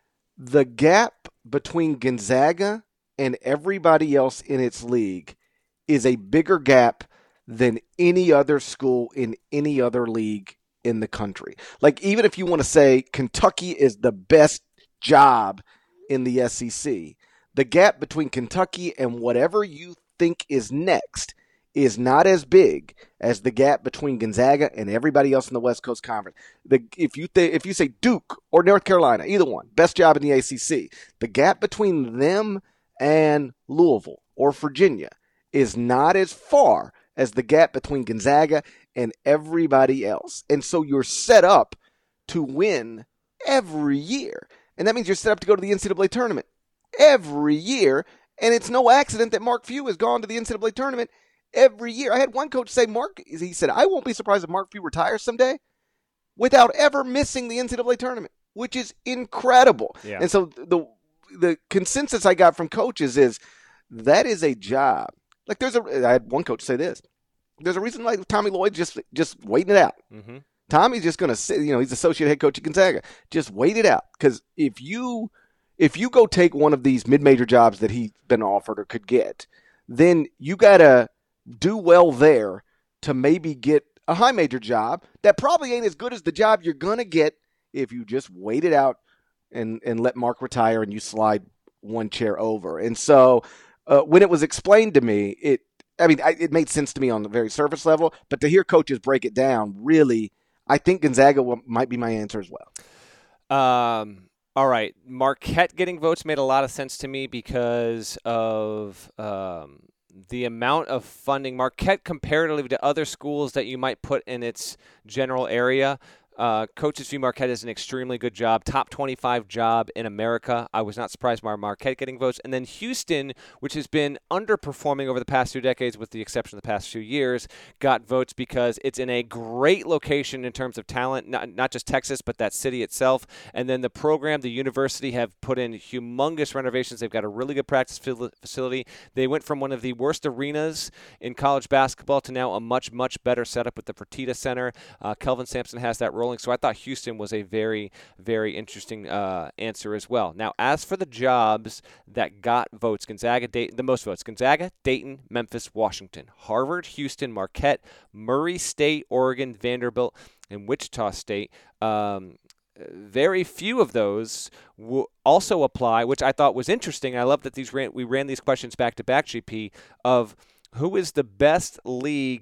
The gap between Gonzaga and everybody else in its league is a bigger gap than any other school in any other league in the country. Like, even if you want to say Kentucky is the best job in the S E C, the gap between Kentucky and whatever you think is next is not as big as the gap between Gonzaga and everybody else in the West Coast Conference. The, if you th- if you say Duke or North Carolina, either one, best job in the A C C, the gap between them and Louisville or Virginia is not as far as the gap between Gonzaga and everybody else. And so you're set up to win every year. And that means you're set up to go to the N C double A tournament every year. And it's no accident that Mark Few has gone to the N C double A tournament every year. I had one coach say, Mark, he said, I won't be surprised if Mark Few retires someday without ever missing the N C double A tournament, which is incredible. Yeah. And so the the consensus I got from coaches is that is a job. Like there's a, I had one coach say this, there's a reason why Tommy Lloyd just just waiting it out. Mm-hmm. Tommy's just going to sit, you know, he's associate head coach at Gonzaga. Just wait it out. Because if you, if you go take one of these mid-major jobs that he's been offered or could get, then you got to do well there to maybe get a high major job that probably ain't as good as the job you're going to get if you just wait it out and, and let Mark retire and you slide one chair over. And so uh, when it was explained to me, it, I mean, I, it made sense to me on the very surface level, but to hear coaches break it down, really, I think Gonzaga will, might be my answer as well. Um, all right. Marquette getting votes made a lot of sense to me because of um, the amount of funding. Marquette, comparatively to other schools that you might put in its general area, Uh, coaches view Marquette as an extremely good job, top twenty-five job in America. I was not surprised by Marquette getting votes. And then Houston, which has been underperforming over the past two decades with the exception of the past few years, got votes because it's in a great location in terms of talent, not, not just Texas, but that city itself. And then the program, the university, have put in humongous renovations. They've got a really good practice facility. They went from one of the worst arenas in college basketball to now a much, much better setup with the Fertitta Center. Uh, Kelvin Sampson has that role. So I thought Houston was a very, very interesting uh, answer as well. Now, as for the jobs that got votes, Gonzaga, Dayton, the most votes, Gonzaga, Dayton, Memphis, Washington, Harvard, Houston, Marquette, Murray State, Oregon, Vanderbilt, and Wichita State. Um, very few of those will also apply, which I thought was interesting. I love that these ran, we ran these questions back to back, G P, of who is the best league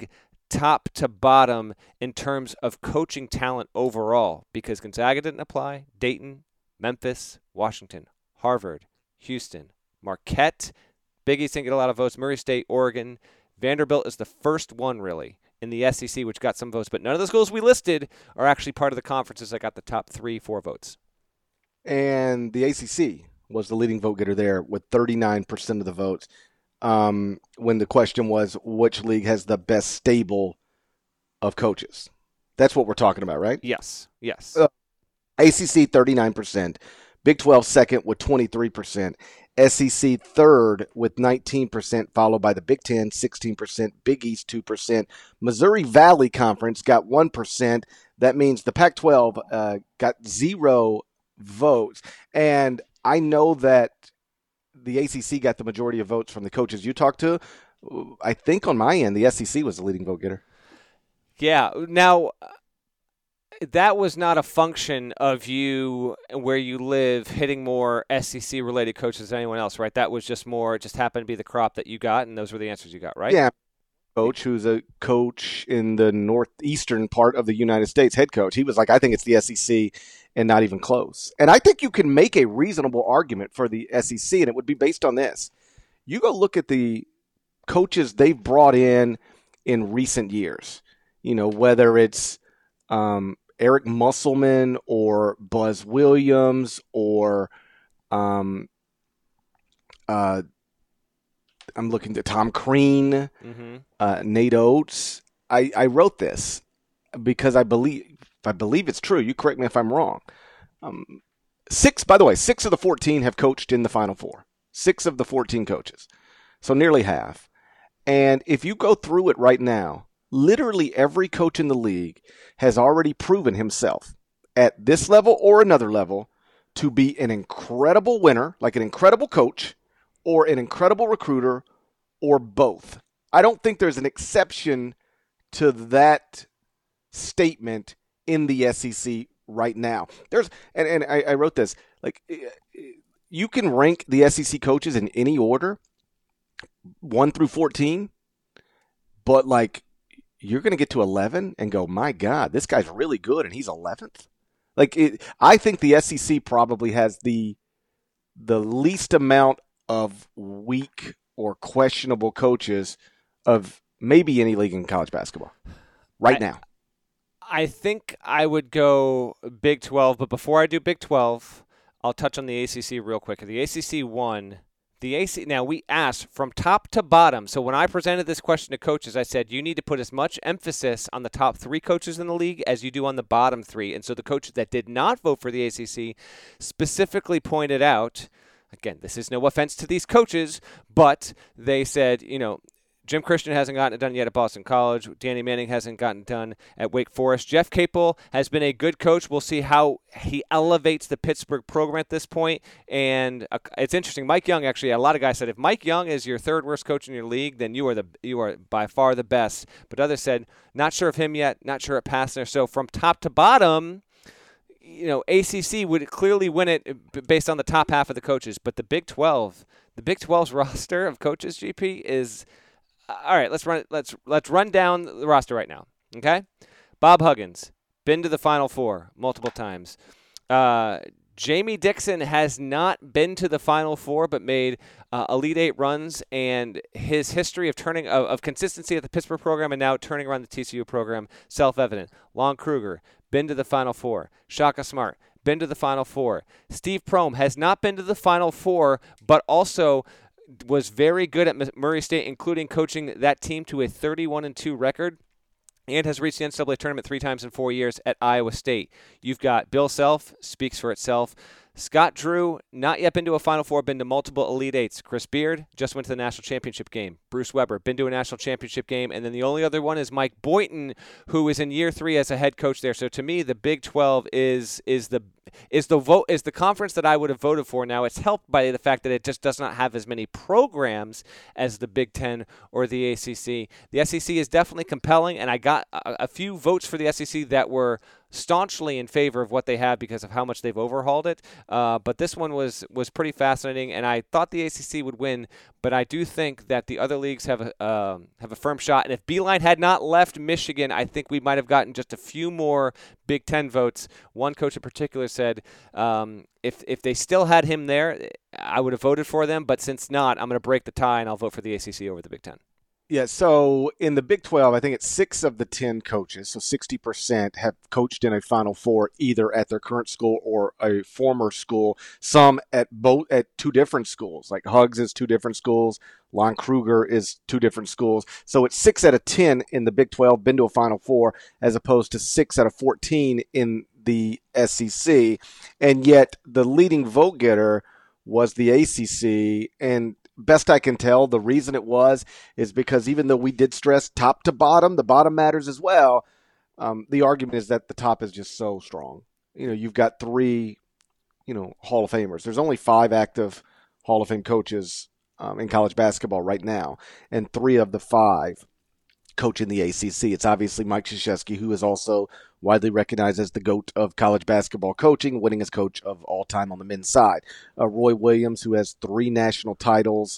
top to bottom in terms of coaching talent overall, because Gonzaga didn't apply, Dayton, Memphis, Washington, Harvard, Houston, Marquette, Big East didn't get a lot of votes, Murray State, Oregon. Vanderbilt is the first one, really, in the S E C, which got some votes. But none of the schools we listed are actually part of the conferences that got the top three, four votes. And the A C C was the leading vote getter there with thirty-nine percent of the votes. Um, when the question was, which league has the best stable of coaches? That's what we're talking about, right? Yes, yes. Uh, A C C, thirty-nine percent. Big twelve second with twenty-three percent. S E C third with nineteen percent, followed by the Big Ten, sixteen percent. Big East, two percent. Missouri Valley Conference got one percent. That means the Pac twelve uh, got zero votes. And I know that the A C C got the majority of votes from the coaches you talked to. I think on my end, the S E C was the leading vote getter. Yeah. Now, that was not a function of you, where you live, hitting more S E C-related coaches than anyone else, right? That was just more, it just happened to be the crop that you got, and those were the answers you got, right? Yeah. Coach, who's a coach in the northeastern part of the United States, head coach, he was like, I think it's the S E C and not even close. And I think you can make a reasonable argument for the S E C, and it would be based on this. You go look at the coaches they've brought in in recent years, you know, whether it's um, Eric Musselman or Buzz Williams or um, uh, I'm looking at Tom Crean, mm-hmm. uh, Nate Oates. I, I wrote this because I believe I believe it's true. You correct me if I'm wrong. Um, six, by the way, six of the fourteen have coached in the Final Four. Six of the fourteen coaches, so nearly half. And if you go through it right now, literally every coach in the league has already proven himself at this level or another level to be an incredible winner, like an incredible coach, or an incredible recruiter, or both. I don't think there's an exception to that statement in the S E C right now. There's and, and I, I wrote this, like, you can rank the S E C coaches in any order, one through fourteen, but like you're going to get to eleven and go, my God, this guy's really good, and he's eleventh. Like, it, I think the S E C probably has the the least amount of weak or questionable coaches of maybe any league in college basketball right I, now. I think I would go Big twelve, but before I do Big twelve, I'll touch on the A C C real quick. The A C C won. The A C C, now, we asked from top to bottom. So when I presented this question to coaches, I said, you need to put as much emphasis on the top three coaches in the league as you do on the bottom three. And so the coaches that did not vote for the A C C specifically pointed out, again, this is no offense to these coaches, but they said, you know, Jim Christian hasn't gotten it done yet at Boston College. Danny Manning hasn't gotten it done at Wake Forest. Jeff Capel has been a good coach. We'll see how he elevates the Pittsburgh program at this point. And uh, it's interesting. Mike Young, actually, a lot of guys said, if Mike Young is your third worst coach in your league, then you are the you are by far the best. But others said, not sure of him yet, not sure at Pastner. So from top to bottom, you know, A C C would clearly win it based on the top half of the coaches. But the Big twelve, the Big twelve's roster of coaches, G P, is – all right, let's run let's let's run down the roster right now. Okay, Bob Huggins, been to the Final Four multiple times. Uh, Jamie Dixon has not been to the Final Four, but made uh, Elite Eight runs, and his history of turning of, of consistency at the Pittsburgh program and now turning around the T C U program, self-evident. Lon Kruger, been to the Final Four. Shaka Smart, been to the Final Four. Steve Prohm has not been to the Final Four, but also was very good at Murray State, including coaching that team to a thirty-one and two record, and has reached the N C double A tournament three times in four years at Iowa State. You've got Bill Self, speaks for itself. Scott Drew, not yet been to a Final Four, been to multiple Elite Eights. Chris Beard, just went to the National Championship game. Bruce Weber, been to a National Championship game. And then the only other one is Mike Boynton, who is in year three as a head coach there. So to me, the Big twelve is is the is the vote is the conference that I would have voted for. Now, it's helped by the fact that it just does not have as many programs as the Big Ten or the A C C. The S E C is definitely compelling, and I got a, a few votes for the S E C that were staunchly in favor of what they have because of how much they've overhauled it. Uh, but this one was was pretty fascinating, and I thought the A C C would win. But I do think that the other leagues have a uh, have a firm shot. And if Beeline had not left Michigan, I think we might have gotten just a few more Big Ten votes. One coach in particular said um, if if they still had him there, I would have voted for them. But since not, I'm going to break the tie and I'll vote for the A C C over the Big Ten. Yeah, so in the Big twelve, I think it's six of the ten coaches, so sixty percent have coached in a Final Four either at their current school or a former school, some at both at two different schools. Like Hugs is two different schools, Lon Kruger is two different schools. So it's six out of ten in the Big twelve been to a Final Four as opposed to six out of fourteen in the S E C. And yet the leading vote getter was the A C C, and best I can tell, the reason it was is because even though we did stress top to bottom, the bottom matters as well. Um, the argument is that the top is just so strong. You know, you've got three, you know, Hall of Famers. There's only five active Hall of Fame coaches um, in college basketball right now, and three of the five coach in the A C C. It's obviously Mike Krzyzewski, who is also widely recognized as the GOAT of college basketball coaching, winning as coach of all time on the men's side. Uh, Roy Williams, who has three national titles,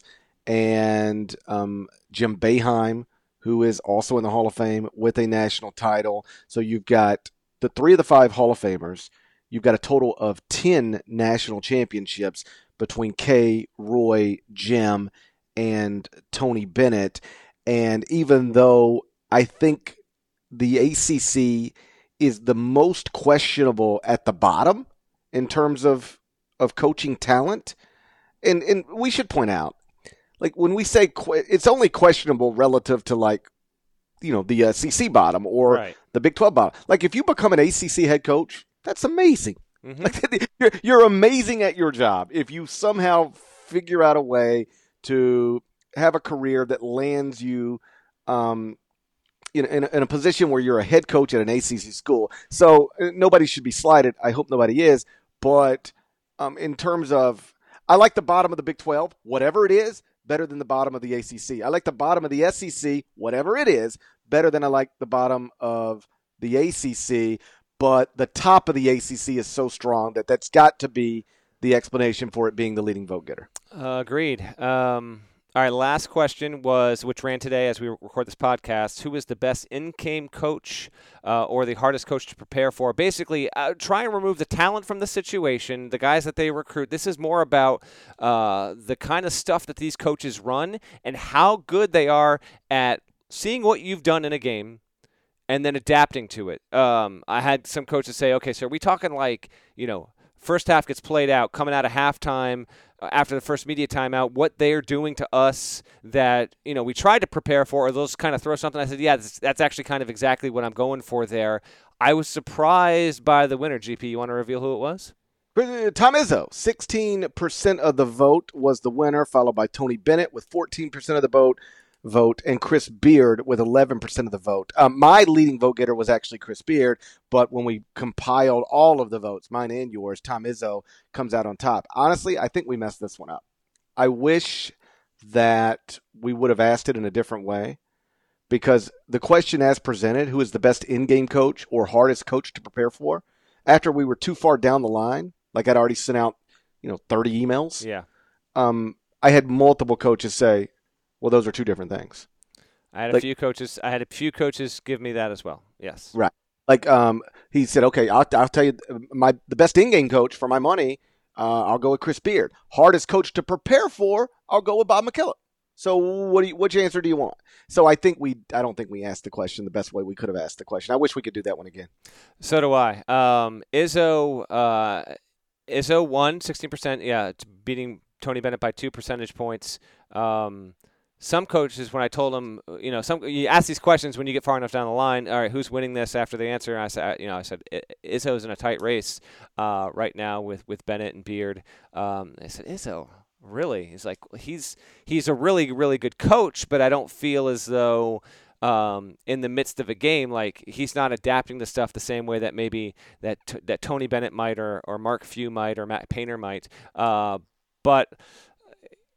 and um, Jim Boeheim, who is also in the Hall of Fame with a national title. So you've got the three of the five Hall of Famers. You've got a total of ten national championships between Kay, Roy, Jim, and Tony Bennett. And even though I think the A C C is the most questionable at the bottom in terms of of coaching talent, and and we should point out, like when we say que- it's only questionable relative to like, you know, the uh, C C bottom or Right. the Big twelve bottom. Like if you become an A C C head coach, that's amazing. Mm-hmm. Like, you're, you're amazing at your job if you somehow figure out a way to have a career that lands you um, in, in, in a position where you're a head coach at an A C C school. So uh, nobody should be slighted. I hope nobody is. But um, in terms of, I like the bottom of the Big twelve, whatever it is, better than the bottom of the A C C. I like the bottom of the S E C, whatever it is, better than I like the bottom of the A C C. But the top of the A C C is so strong that that's got to be the explanation for it being the leading vote getter. Uh, agreed. Um, all right, last question was, which ran today as we record this podcast, who is the best in-game coach uh, or the hardest coach to prepare for? Basically, uh, try and remove the talent from the situation, the guys that they recruit. This is more about uh, the kind of stuff that these coaches run and how good they are at seeing what you've done in a game and then adapting to it. Um, I had some coaches say, okay, so are we talking like, you know, first half gets played out, coming out of halftime, uh, after the first media timeout, what they're doing to us that, you know, we tried to prepare for, or those kind of throw something. I said, yeah, that's, that's actually kind of exactly what I'm going for there. I was surprised by the winner. G P, you want to reveal who it was? Tom Izzo, sixteen percent of the vote was the winner, followed by Tony Bennett with fourteen percent of the vote. vote and Chris Beard with eleven percent of the vote. Um, my leading vote getter was actually Chris Beard, but when we compiled all of the votes, mine and yours, Tom Izzo comes out on top. Honestly, I think we messed this one up. I wish that we would have asked it in a different way, because the question as presented, who is the best in-game coach or hardest coach to prepare for, after we were too far down the line, like I'd already sent out, you know, thirty emails. Yeah. Um, I had multiple coaches say, well, those are two different things. I had a like, few coaches. I had a few coaches give me that as well. Yes. Right. Like um, he said, okay, I'll, I'll tell you, my the best in-game coach for my money, uh, I'll go with Chris Beard. Hardest coach to prepare for, I'll go with Bob McKillop. So what do you, which answer do you want? So I think we, I don't think we asked the question the best way we could have asked the question. I wish we could do that one again. So do I. Um, Izzo, uh, Izzo won sixteen percent. Yeah, beating Tony Bennett by two percentage points. Um, Some coaches, when I told them, you know, some you ask these questions when you get far enough down the line. All right, who's winning this after the answer? And I said, you know, I said Izzo's in a tight race uh, right now with, with Bennett and Beard. Um, I said, Izzo, really? He's like, he's he's a really really good coach, but I don't feel as though um, in the midst of a game, like he's not adapting to stuff the same way that maybe that t- that Tony Bennett might or or Mark Few might or Matt Painter might. Uh, but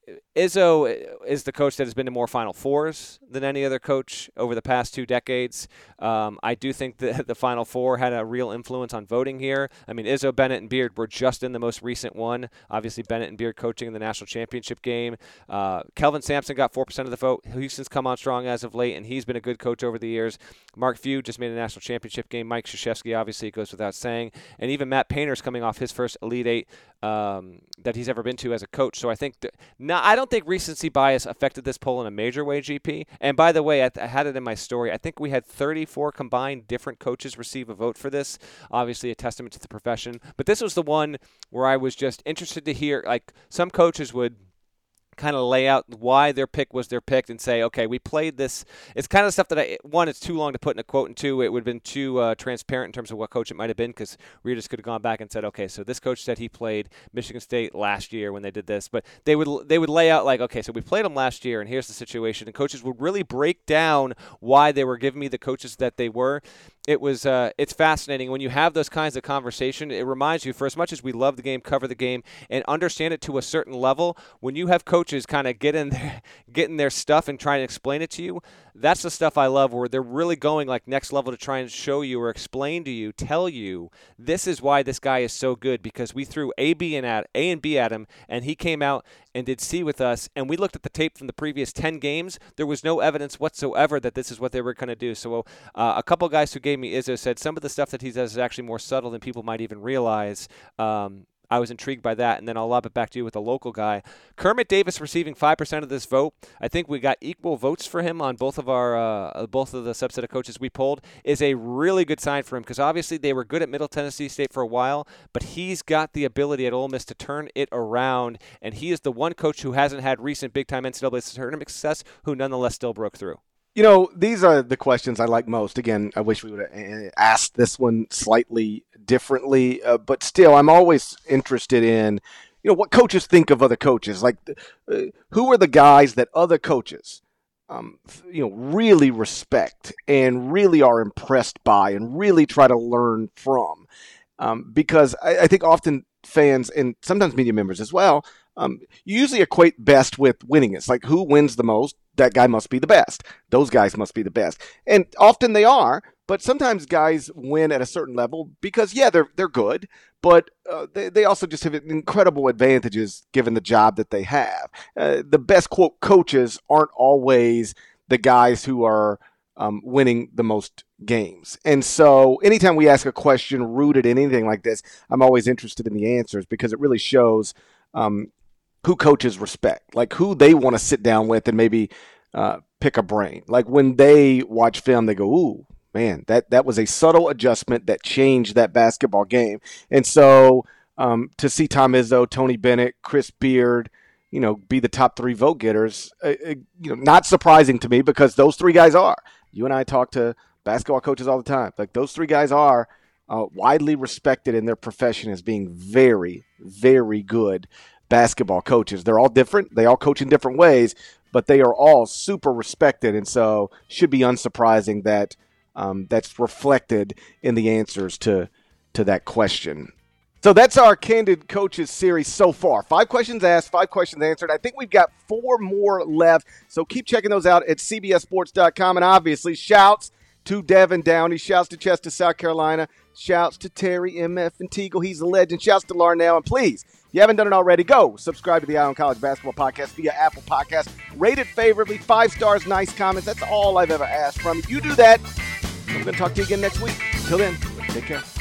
Izzo is the coach that has been to more Final Fours than any other coach over the past two decades. Um, I do think that the Final Four had a real influence on voting here. I mean, Izzo, Bennett, and Beard were just in the most recent one. Obviously, Bennett and Beard coaching in the national championship game. Uh, Kelvin Sampson got four percent of the vote. Houston's come on strong as of late, and he's been a good coach over the years. Mark Few just made a national championship game. Mike Krzyzewski, obviously, it goes without saying. And even Matt Painter's coming off his first Elite Eight um, that he's ever been to as a coach. So I think that, now, I don't think recency bias affected this poll in a major way, G P. And by the way, I, th- I had it in my story. I think we had thirty-four combined different coaches receive a vote for this. Obviously, a testament to the profession. But this was the one where I was just interested to hear, like, some coaches would kind of lay out why their pick was their pick and say, okay, we played this. It's kind of stuff that, I one, it's too long to put in a quote, and two, it would have been too uh, transparent in terms of what coach it might have been, because we just could have gone back and said, okay, so this coach said he played Michigan State last year when they did this. But they would they would lay out like, okay, so we played them last year, and here's the situation. And coaches would really break down why they were giving me the coaches that they were. It was uh, it's fascinating when you have those kinds of conversation. It reminds you, for as much as we love the game, cover the game, and understand it to a certain level, when you have coaches kind of get in there, get in their stuff and try and explain it to you, that's the stuff I love, where they're really going like next level to try and show you or explain to you, tell you, this is why this guy is so good, because we threw A, B, and at A and B at him, and he came out and did C with us, and we looked at the tape from the previous ten games. There was no evidence whatsoever that this is what they were going to do. So uh, a couple guys who gave me Izzo said some of the stuff that he does is actually more subtle than people might even realize. Um, I was intrigued by that, and then I'll lob it back to you with a local guy. Kermit Davis receiving five percent of this vote. I think we got equal votes for him on both of our uh, both of the subset of coaches we polled. Is a really good sign for him, because obviously they were good at Middle Tennessee State for a while, but he's got the ability at Ole Miss to turn it around, and he is the one coach who hasn't had recent big-time N C double A tournament success who nonetheless still broke through. You know, these are the questions I like most. Again, I wish we would have asked this one slightly differently, uh, but still, I'm always interested in, you know, what coaches think of other coaches. Like, uh, who are the guys that other coaches, um, you know, really respect and really are impressed by and really try to learn from? Um, because I, I think often fans and sometimes media members as well, um, you usually equate best with winning. It's like, who wins the most? That guy must be the best. Those guys must be the best. And often they are, but sometimes guys win at a certain level because, yeah, they're they're good, but uh, they, they also just have incredible advantages given the job that they have. Uh, the best, quote, coaches aren't always the guys who are um, winning the most games. And so anytime we ask a question rooted in anything like this, I'm always interested in the answers, because it really shows um, who coaches respect, like who they want to sit down with and maybe uh, pick a brain. Like when they watch film, they go, ooh, man, that, that was a subtle adjustment that changed that basketball game. And so um, to see Tom Izzo, Tony Bennett, Chris Beard, you know, be the top three vote getters, uh, uh, you know, not surprising to me, because those three guys are. You and I talk to basketball coaches all the time. Like, those three guys are uh, widely respected in their profession as being very, very good basketball coaches. They're all different. They all coach in different ways, but they are all super respected. And so should be unsurprising that um, that's reflected in the answers to, to that question. So that's our Candid Coaches series so far. Five questions asked, five questions answered. I think we've got four more left. So keep checking those out at C B S Sports dot com. And obviously, shouts to Devin Downey. Shouts to Chester, South Carolina. Shouts to Terry M F and Teagle. He's a legend. Shouts to Larnell. And please, if you haven't done it already, go subscribe to the Eye on College Basketball Podcast via Apple Podcasts. Rate it favorably. Five stars, nice comments. That's all I've ever asked from you. You do that, I'm going to talk to you again next week. Until then, take care.